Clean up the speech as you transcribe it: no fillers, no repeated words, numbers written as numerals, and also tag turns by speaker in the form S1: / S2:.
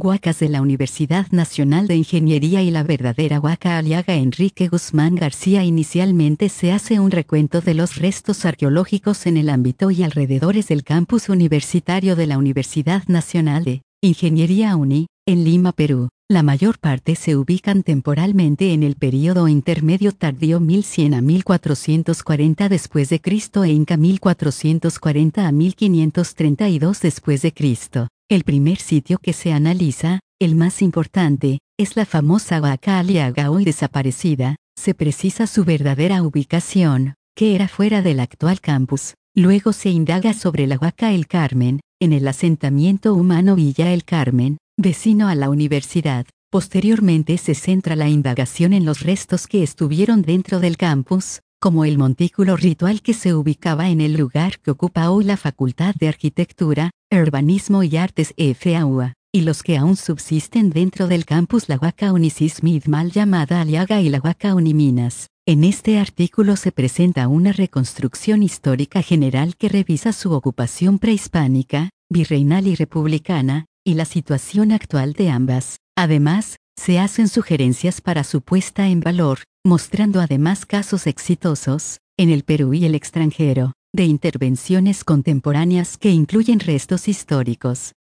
S1: Huacas de la Universidad Nacional de Ingeniería y la verdadera Huaca Aliaga Enrique Guzmán García. Inicialmente se hace un recuento de los restos arqueológicos en el ámbito y alrededores del campus universitario de la Universidad Nacional de Ingeniería UNI, en Lima, Perú. La mayor parte se ubican temporalmente en el período intermedio tardío 1100 a 1440 después de Cristo e Inca 1440 a 1532 después de Cristo. El primer sitio que se analiza, el más importante, es la famosa Huaca Aliaga hoy desaparecida. Se precisa su verdadera ubicación, que era fuera del actual campus. Luego se indaga sobre la Huaca El Carmen, en el asentamiento humano Villa El Carmen, vecino a la universidad. Posteriormente se centra la indagación en los restos que estuvieron dentro del campus, como el montículo ritual que se ubicaba en el lugar que ocupa hoy la Facultad de Arquitectura, Urbanismo y Artes FAUA, y los que aún subsisten dentro del campus, la Huaca Unisysmid mal llamada Aliaga y la Huaca Uniminas. En este artículo se presenta una reconstrucción histórica general que revisa su ocupación prehispánica, virreinal y republicana, y la situación actual de ambas. Además, se hacen sugerencias para su puesta en valor, mostrando además casos exitosos, en el Perú y el extranjero, de intervenciones contemporáneas que incluyen restos históricos,